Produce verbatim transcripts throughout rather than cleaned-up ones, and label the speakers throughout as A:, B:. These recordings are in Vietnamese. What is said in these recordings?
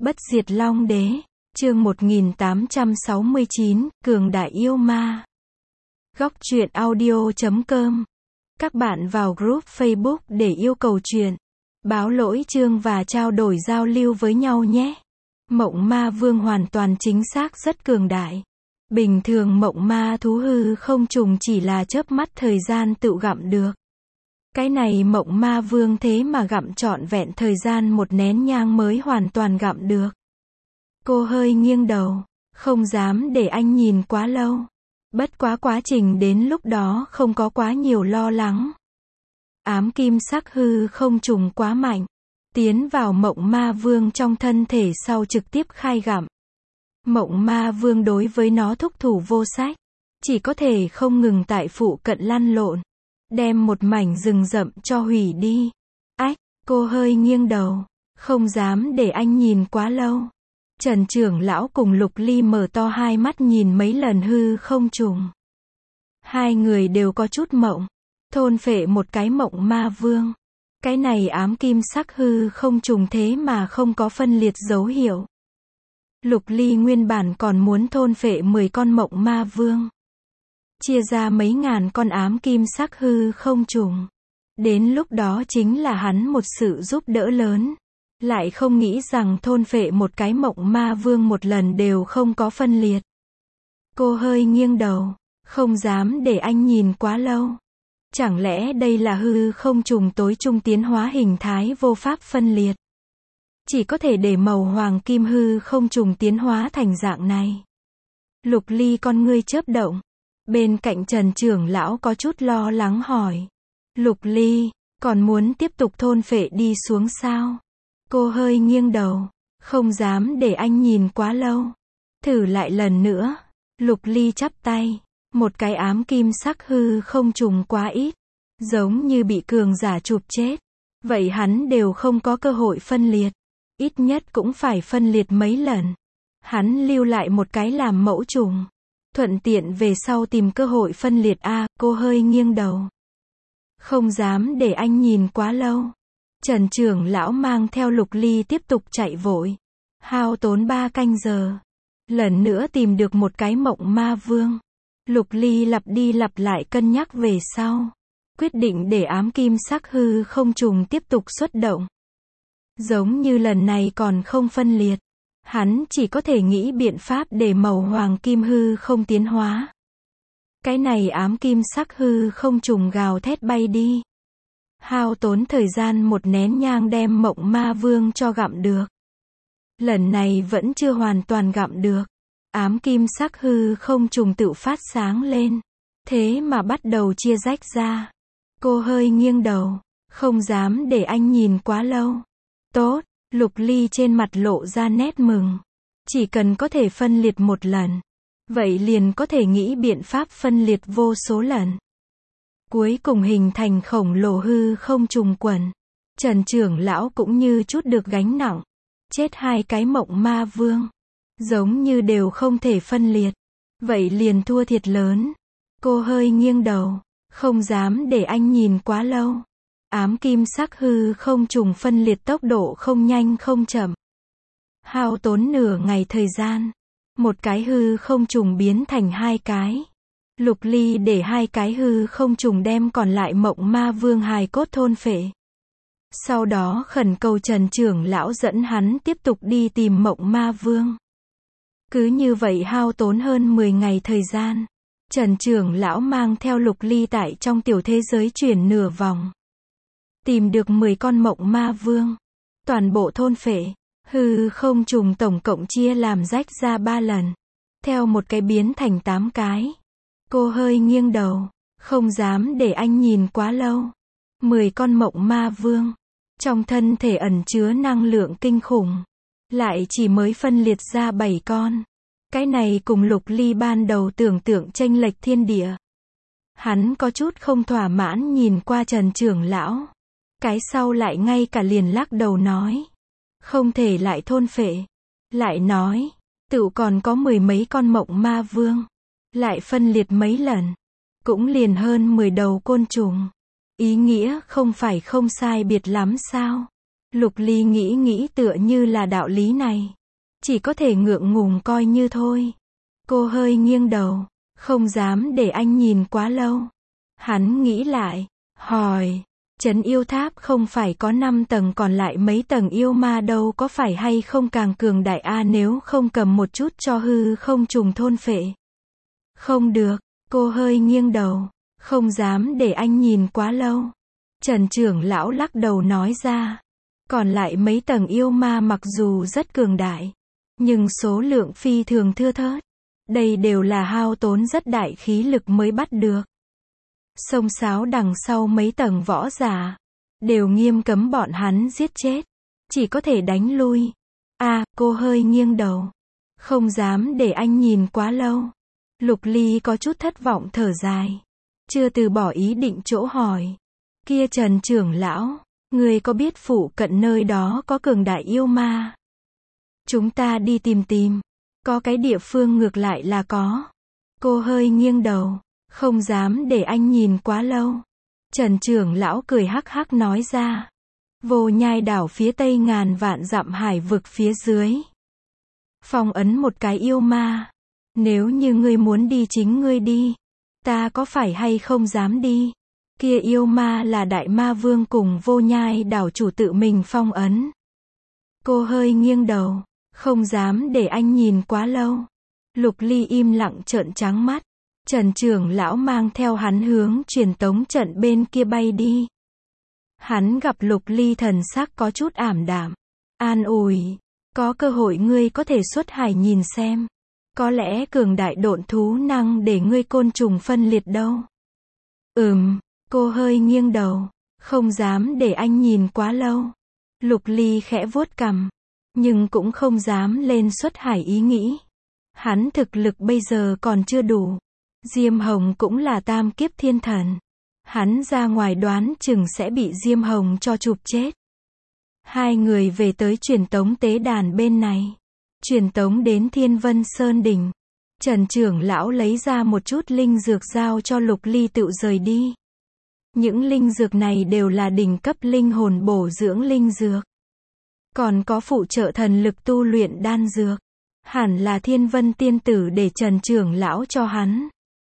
A: Bất diệt Long Đế, chương một nghìn tám trăm sáu mươi chín, Cường Đại Yêu Ma. Góc truyện audio chấm com. Các bạn vào group Facebook để yêu cầu truyện, báo lỗi chương và trao đổi giao lưu với nhau nhé. Mộng Ma Vương hoàn toàn chính xác rất cường đại. Bình thường mộng ma thú hư không trùng chỉ là chớp mắt thời gian tự gặm được. Cái này mộng ma vương thế mà gặm trọn vẹn thời gian một nén nhang mới hoàn toàn gặm được. Cô hơi nghiêng đầu, không dám để anh nhìn quá lâu. Bất quá quá trình đến lúc đó không có quá nhiều lo lắng. Ám kim sắc hư không trùng quá mạnh, tiến vào mộng ma vương trong thân thể sau trực tiếp khai gặm. Mộng ma vương đối với nó thúc thủ vô sách, chỉ có thể không ngừng tại phụ cận lăn lộn, đem một mảnh rừng rậm cho hủy đi. Ách, cô hơi nghiêng đầu, không dám để anh nhìn quá lâu. Trần trưởng lão cùng Lục Ly mở to hai mắt nhìn mấy lần hư không trùng. Hai người đều có chút mộng, thôn phệ một cái mộng ma vương. Cái này ám kim sắc hư không trùng thế mà không có phân liệt dấu hiệu. Lục Ly nguyên bản còn muốn thôn phệ mười con mộng ma vương, chia ra mấy ngàn con ám kim sắc hư không trùng. Đến lúc đó chính là hắn một sự giúp đỡ lớn. Lại không nghĩ rằng thôn phệ một cái mộng ma vương một lần đều không có phân liệt. Cô hơi nghiêng đầu, không dám để anh nhìn quá lâu. Chẳng lẽ đây là hư không trùng tối trung tiến hóa hình thái vô pháp phân liệt? Chỉ có thể để màu hoàng kim hư không trùng tiến hóa thành dạng này. Lục Ly con ngươi chớp động. Bên cạnh Trần trưởng lão có chút lo lắng hỏi. Lục Ly, còn muốn tiếp tục thôn phệ đi xuống sao? Cô hơi nghiêng đầu, không dám để anh nhìn quá lâu. Thử lại lần nữa. Lục Ly chắp tay. Một cái ám kim sắc hư không trùng quá ít, giống như bị cường giả chụp chết. Vậy hắn đều không có cơ hội phân liệt. Ít nhất cũng phải phân liệt mấy lần. Hắn lưu lại một cái làm mẫu trùng, thuận tiện về sau tìm cơ hội phân liệt a. Cô hơi nghiêng đầu, không dám để anh nhìn quá lâu. Trần trưởng lão mang theo Lục Ly tiếp tục chạy vội, hao tốn ba canh giờ, lần nữa tìm được một cái mộng ma vương. Lục Ly lặp đi lặp lại cân nhắc về sau, quyết định để ám kim sắc hư không trùng tiếp tục xuất động. Giống như lần này còn không phân liệt, hắn chỉ có thể nghĩ biện pháp để màu hoàng kim hư không tiến hóa. Cái này ám kim sắc hư không trùng gào thét bay đi. Hao tốn thời gian một nén nhang đem mộng ma vương cho gặm được. Lần này vẫn chưa hoàn toàn gặm được. Ám kim sắc hư không trùng tự phát sáng lên. Thế mà bắt đầu chia rách ra. Cô hơi nghiêng đầu, không dám để anh nhìn quá lâu. Tốt, Lục Ly trên mặt lộ ra nét mừng. Chỉ cần có thể phân liệt một lần, vậy liền có thể nghĩ biện pháp phân liệt vô số lần. Cuối cùng hình thành khổng lồ hư không trùng quần. Trần trưởng lão cũng như chút được gánh nặng. Chết hai cái mộng ma vương, giống như đều không thể phân liệt. Vậy liền thua thiệt lớn. Cô hơi nghiêng đầu, không dám để anh nhìn quá lâu. Ám kim sắc hư không trùng phân liệt tốc độ không nhanh không chậm. Hao tốn nửa ngày thời gian, một cái hư không trùng biến thành hai cái. Lục Ly để hai cái hư không trùng đem còn lại mộng ma vương hài cốt thôn phệ. Sau đó khẩn cầu Trần trưởng lão dẫn hắn tiếp tục đi tìm mộng ma vương. Cứ như vậy hao tốn hơn mười ngày thời gian. Trần trưởng lão mang theo Lục Ly tại trong tiểu thế giới chuyển nửa vòng. Tìm được mười con mộng ma vương. Toàn bộ thôn phệ. Hư không trùng tổng cộng chia làm rách ra ba lần. Theo một cái biến thành tám cái. Cô hơi nghiêng đầu, không dám để anh nhìn quá lâu. Mười con mộng ma vương, trong thân thể ẩn chứa năng lượng kinh khủng. Lại chỉ mới phân liệt ra bảy con. Cái này cùng Lục Ly ban đầu tưởng tượng chênh lệch thiên địa. Hắn có chút không thỏa mãn nhìn qua Trần trưởng lão. Cái sau lại ngay cả liền lắc đầu nói. Không thể lại thôn phệ. Lại nói, tự còn có mười mấy con mộng ma vương. Lại phân liệt mấy lần. Cũng liền hơn mười đầu côn trùng. Ý nghĩa không phải không sai biệt lắm sao? Lục Ly nghĩ nghĩ tựa như là đạo lý này. Chỉ có thể ngượng ngùng coi như thôi. Cô hơi nghiêng đầu, không dám để anh nhìn quá lâu. Hắn nghĩ lại, hỏi, trấn yêu tháp không phải có năm tầng còn lại mấy tầng yêu ma đâu, có phải hay không càng cường đại a nếu không cầm một chút cho hư không trùng thôn phệ. Không được, cô hơi nghiêng đầu, không dám để anh nhìn quá lâu. Trần trưởng lão lắc đầu nói ra, còn lại mấy tầng yêu ma mặc dù rất cường đại, nhưng số lượng phi thường thưa thớt. Đây đều là hao tốn rất đại khí lực mới bắt được. Xông xáo đằng sau mấy tầng võ giả, đều nghiêm cấm bọn hắn giết chết, chỉ có thể đánh lui. A, à, cô hơi nghiêng đầu, không dám để anh nhìn quá lâu. Lục Ly có chút thất vọng thở dài, chưa từ bỏ ý định chỗ hỏi. Kia Trần trưởng lão, người có biết phụ cận nơi đó có cường đại yêu ma? Chúng ta đi tìm tìm, có cái địa phương ngược lại là có. Cô hơi nghiêng đầu, không dám để anh nhìn quá lâu. Trần trưởng lão cười hắc hắc nói ra, Vô Nhai đảo phía tây ngàn vạn dặm hải vực phía dưới, phong ấn một cái yêu ma. Nếu như ngươi muốn đi chính ngươi đi, ta có phải hay không dám đi? Kia yêu ma là đại ma vương cùng Vô Nhai đảo chủ tự mình phong ấn. Cô hơi nghiêng đầu, không dám để anh nhìn quá lâu. Lục Ly im lặng trợn trắng mắt. Trần trưởng lão mang theo hắn hướng truyền tống trận bên kia bay đi. Hắn gặp Lục Ly thần sắc có chút ảm đạm, an ủi, có cơ hội ngươi có thể xuất hải nhìn xem. Có lẽ cường đại độn thú năng để ngươi côn trùng phân liệt đâu. Ừm, cô hơi nghiêng đầu, không dám để anh nhìn quá lâu. Lục Ly khẽ vuốt cằm, nhưng cũng không dám lên xuất hải ý nghĩ. Hắn thực lực bây giờ còn chưa đủ. Diêm Hồng cũng là tam kiếp thiên thần. Hắn ra ngoài đoán chừng sẽ bị Diêm Hồng cho chụp chết. Hai người về tới truyền tống tế đàn bên này. Truyền tống đến Thiên Vân Sơn Đỉnh. Trần trưởng lão lấy ra một chút linh dược giao cho Lục Ly tự rời đi. Những linh dược này đều là đỉnh cấp linh hồn bổ dưỡng linh dược. Còn có phụ trợ thần lực tu luyện đan dược. Hẳn là Thiên Vân tiên tử để Trần trưởng lão cho hắn.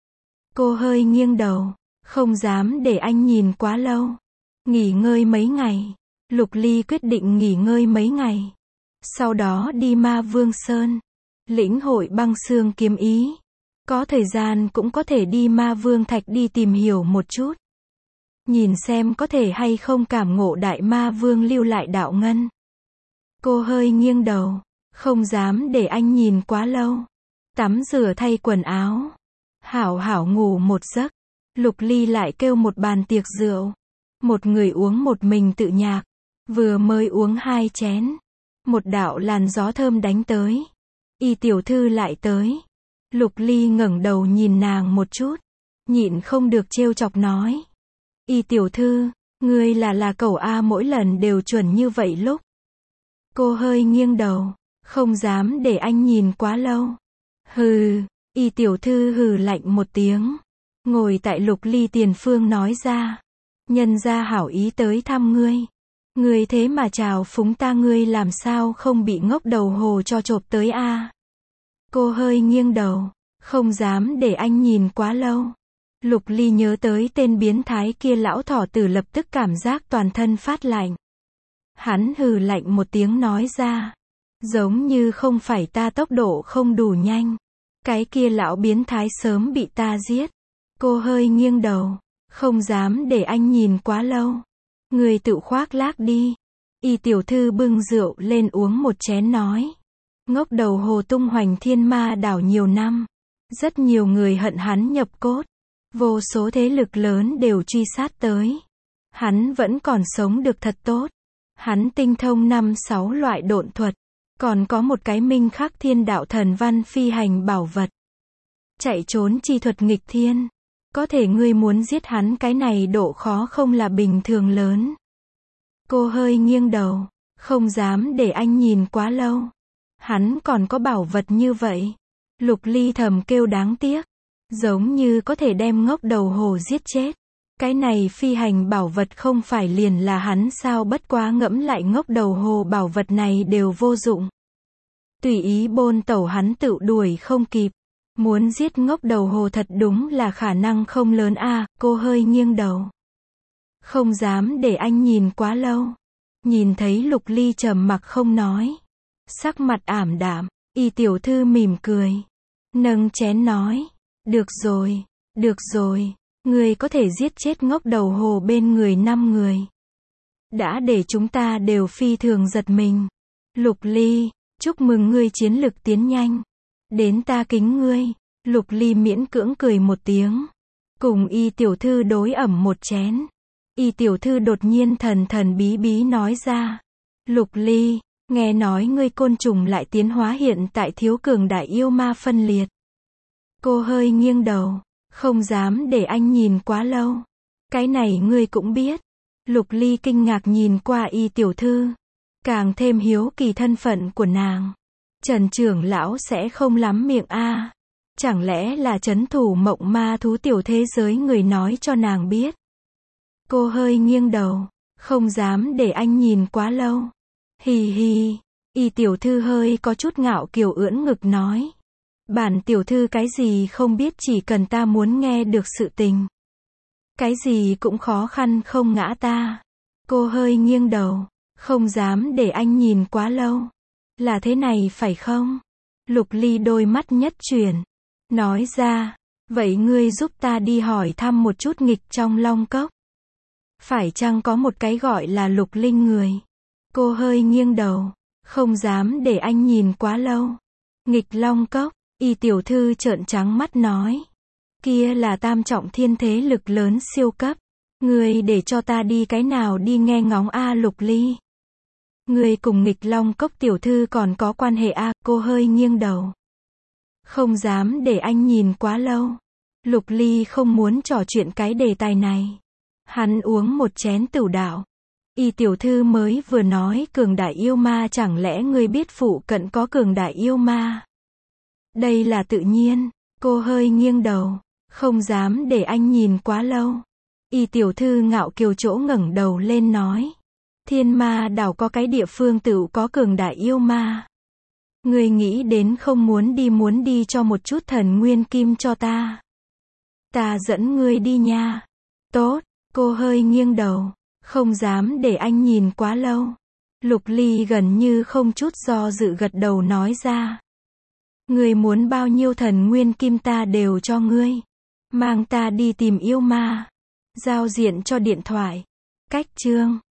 A: Cô hơi nghiêng đầu, không dám để anh nhìn quá lâu. Nghỉ ngơi mấy ngày. Lục Ly quyết định nghỉ ngơi mấy ngày. Sau đó đi Ma Vương Sơn, lĩnh hội băng xương kiếm ý. Có thời gian cũng có thể đi Ma Vương Thạch đi tìm hiểu một chút. Nhìn xem có thể hay không cảm ngộ đại Ma Vương lưu lại đạo ngân. Cô hơi nghiêng đầu, không dám để anh nhìn quá lâu. Tắm rửa thay quần áo, hảo hảo ngủ một giấc. Lục Ly lại kêu một bàn tiệc rượu. Một người uống một mình tự nhạc. Vừa mới uống hai chén, một đạo làn gió thơm đánh tới. Y tiểu thư lại tới. Lục Ly ngẩng đầu nhìn nàng một chút, nhịn không được trêu chọc nói. Y tiểu thư, ngươi là là cẩu a, mỗi lần đều chuẩn như vậy lúc. Cô hơi nghiêng đầu, không dám để anh nhìn quá lâu. Hừ, Y tiểu thư hừ lạnh một tiếng, ngồi tại Lục Ly tiền phương nói ra. Nhân gia hảo ý tới thăm ngươi. Ngươi thế mà chào phúng ta, ngươi làm sao không bị ngốc đầu hồ cho chộp tới a? Cô hơi nghiêng đầu, không dám để anh nhìn quá lâu. Lục Ly nhớ tới tên biến thái kia lão thỏ tử, lập tức cảm giác toàn thân phát lạnh. Hắn hừ lạnh một tiếng nói ra. Giống như không phải ta tốc độ không đủ nhanh. Cái kia lão biến thái sớm bị ta giết. Cô hơi nghiêng đầu, không dám để anh nhìn quá lâu. Người tự khoác lác đi. Y tiểu thư bưng rượu lên uống một chén nói. Ngốc đầu hồ tung hoành thiên ma đảo nhiều năm. Rất nhiều người hận hắn nhập cốt. Vô số thế lực lớn đều truy sát tới. Hắn vẫn còn sống được thật tốt. Hắn tinh thông năm sáu loại độn thuật. Còn có một cái minh khắc thiên đạo thần văn phi hành bảo vật. Chạy trốn chi thuật nghịch thiên. Có thể ngươi muốn giết hắn, cái này độ khó không là bình thường lớn. Cô hơi nghiêng đầu, không dám để anh nhìn quá lâu. Hắn còn có bảo vật như vậy. Lục Ly thầm kêu đáng tiếc. Giống như có thể đem ngốc đầu hồ giết chết. Cái này phi hành bảo vật không phải liền là hắn sao, bất quá ngẫm lại ngốc đầu hồ bảo vật này đều vô dụng. Tùy ý bôn tẩu hắn tự đuổi không kịp. Muốn giết ngốc đầu hồ thật đúng là khả năng không lớn a. Cô hơi nghiêng đầu. Không dám để anh nhìn quá lâu. Nhìn thấy Lục Ly trầm mặc không nói. Sắc mặt ảm đạm, Y tiểu thư mỉm cười. Nâng chén nói. Được rồi, được rồi. Người có thể giết chết ngốc đầu hồ bên người năm người. Đã để chúng ta đều phi thường giật mình. Lục Ly, chúc mừng ngươi chiến lực tiến nhanh. Đến ta kính ngươi. Lục Ly miễn cưỡng cười một tiếng. Cùng Y tiểu thư đối ẩm một chén. Y tiểu thư đột nhiên thần thần bí bí nói ra. Lục Ly, nghe nói ngươi côn trùng lại tiến hóa hiện tại thiếu cường đại yêu ma phân liệt. Cô hơi nghiêng đầu. Không dám để anh nhìn quá lâu. Cái này ngươi cũng biết. Lục Ly kinh ngạc nhìn qua Y tiểu thư. Càng thêm hiếu kỳ thân phận của nàng. Trần trưởng lão sẽ không lắm miệng a. Chẳng lẽ là trấn thủ mộng ma thú tiểu thế giới người nói cho nàng biết. Cô hơi nghiêng đầu. Không dám để anh nhìn quá lâu. Hì hì. Y tiểu thư hơi có chút ngạo kiều ưỡn ngực nói. Bản tiểu thư cái gì không biết, chỉ cần ta muốn nghe được sự tình. Cái gì cũng khó khăn không ngã ta. Cô hơi nghiêng đầu. Không dám để anh nhìn quá lâu. Là thế này phải không? Lục Ly đôi mắt nhất chuyển. Nói ra. Vậy ngươi giúp ta đi hỏi thăm một chút nghịch trong Long Cốc. Phải chăng có một cái gọi là Lục Linh người? Cô hơi nghiêng đầu. Không dám để anh nhìn quá lâu. Nghịch Long Cốc. Y tiểu thư trợn trắng mắt nói. Kia là tam trọng thiên thế lực lớn siêu cấp. Ngươi để cho ta đi cái nào đi nghe ngóng a. Lục Ly. Ngươi cùng nghịch Long Cốc tiểu thư còn có quan hệ a. Cô hơi nghiêng đầu. Không dám để anh nhìn quá lâu. Lục Ly không muốn trò chuyện cái đề tài này. Hắn uống một chén tửu đạo. Y tiểu thư mới vừa nói cường đại yêu ma, chẳng lẽ ngươi biết phụ cận có cường đại yêu ma? Đây là tự nhiên. Cô hơi nghiêng đầu. Không dám để anh nhìn quá lâu. Y tiểu thư ngạo kiều chỗ ngẩng đầu lên nói. Thiên ma đảo có cái địa phương tự có cường đại yêu ma. Người nghĩ đến không muốn đi, muốn đi cho một chút thần nguyên kim cho ta. Ta dẫn ngươi đi nha. Tốt. Cô hơi nghiêng đầu. Không dám để anh nhìn quá lâu. Lục Ly gần như không chút do dự gật đầu nói ra. Ngươi muốn bao nhiêu thần nguyên kim ta đều cho ngươi. Mang ta đi tìm yêu ma. Giao diện cho điện thoại. Cách chương